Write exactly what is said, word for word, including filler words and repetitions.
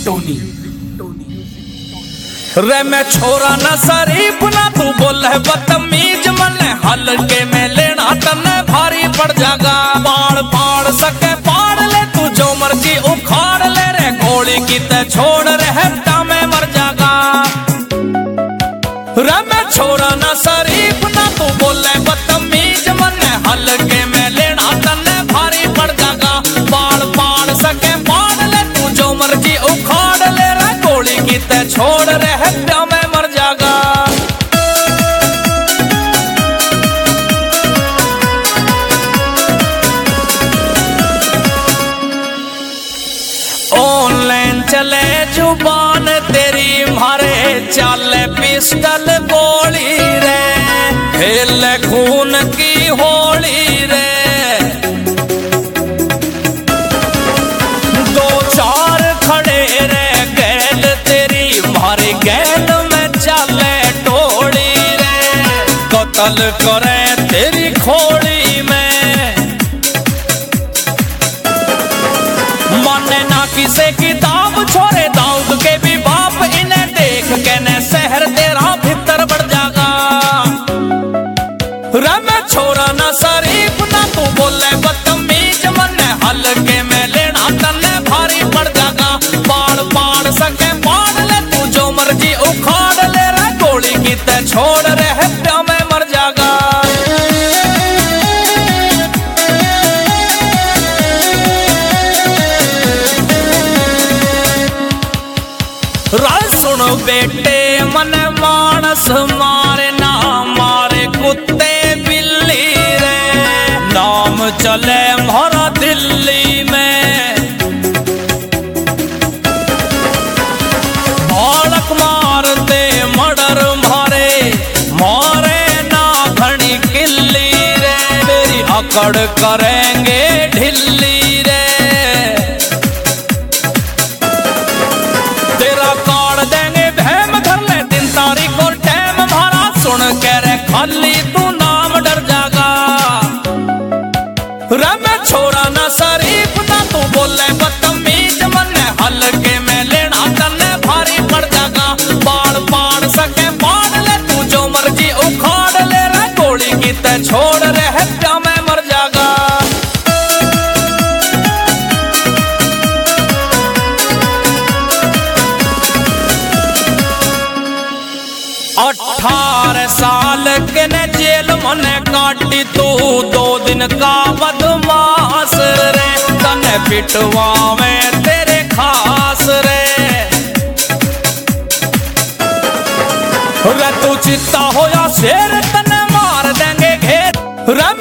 Tony रे मैं छोरा न शरीफ ना तू बोल है बदतमीज मन हल्के में लेना तन्ने भारी पड़ जागा। पाड़ पाड़ सके पाड़ ले तू जो मर्जी उखाड़ ले रे गोली की ते छोड़ रहे में मर जागा। रे मैं छोरा न शरीफ ना तू बोल है बदतमीज मन हल्के में लेना तन्ने भारी पड़ जागा। पाड़ पाड़ सके पाड़ ले तू जो मर्जी उखाड़ ले रे गोली की ते छोड़ रहे में मर जागा। ऑनलाइन चले जुबान तेरी मारे चाले पिस्टल गोली रे खेल खून की होली रे। दो चार खड़े रे गैल तेरी मारे गैल में चले टोली रे कत्ल करे तेरी खोली में। माने ना किसे किताब छोरे दाऊद के भी बाप इन्हें देख के ने शहर तेरा भीतर बढ़ जागा। रे मैं छोरा ना शरीफ ना तू बोले बदतमीज मन हल्के में लेना तन्ने भारी पड़ जागा। पाड़ पाड़ सके पाड़ ले तू जो मर्जी उखाड़ ले रे गोली की ते छोड़ रहे में मर जागा। राज सुनो बेटे मन मानस मारे ना मारे कुत्ते बिल्ली रे नाम चले मारा दिल्ली में। बालक मारते मर्डर मारे मारे ना घनी किल्ली रे मेरी अकड़ करेंगे ढिल्ली रे। तेरा काट देंगे बहम धर ले दिन तारीख और टाइम हमारा सुन के रे खाली तू नाम डर जागा। रे मैं छोरा ना शरीफ ना तू बोले बदतमीज मन हल्के में लेना तन्ने भारी पड़ जागा। पाड़ पाड़ सके पाड़ ले तू जो मर्जी उखाड़ ले रे गोली की ते छोड़ रहे में मर जागा। अठारह साल के ने जेल मने काटी तू दो दिन का बदमाश रे तने पिटवा में तेरे खास रे। रे तू चित्ता हो या शेर तने मार देंगे घेर रे